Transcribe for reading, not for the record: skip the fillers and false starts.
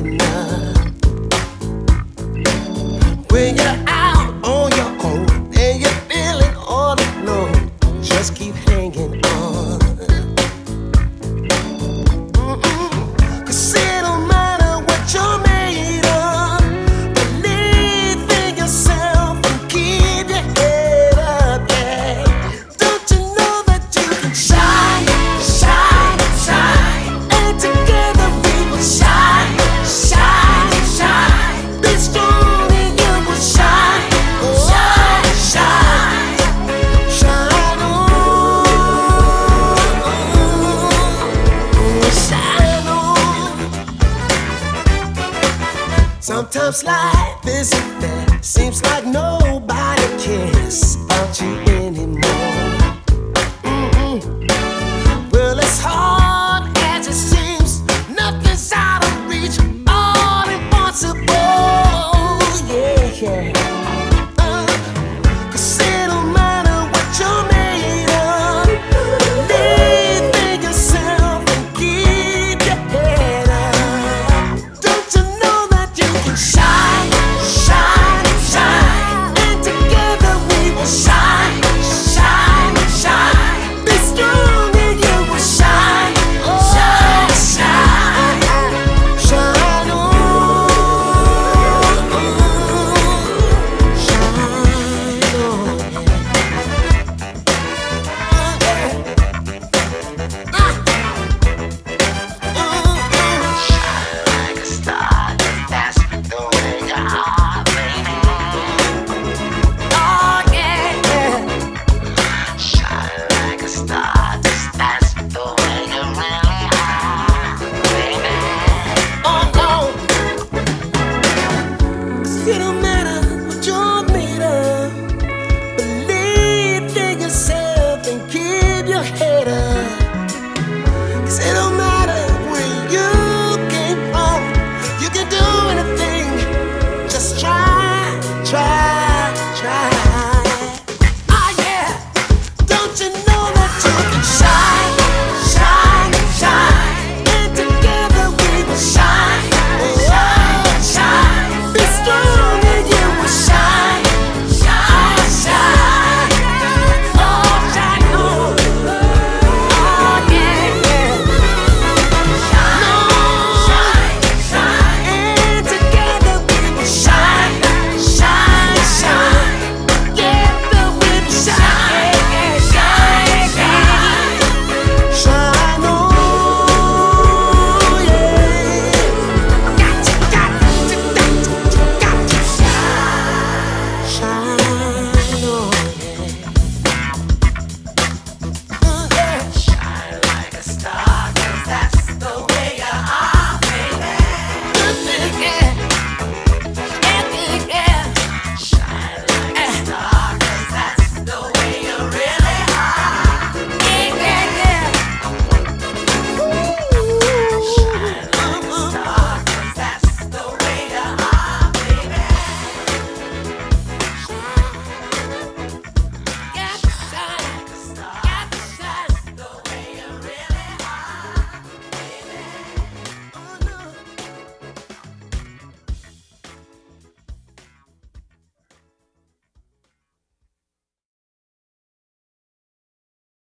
enough. When you're out on your own and you're feeling all alone, just keep hanging on. Cause it don't matter what you're made of, believe in yourself and keep your head up, yeah. Don't you know that you can shine, shine, shine, and together we will shine, shine, shine. Be strong and you will shine, shine, shine, shine on, shine on. Sometimes life isn't fair, seems like nobody cares about you anymore. Well, it's hard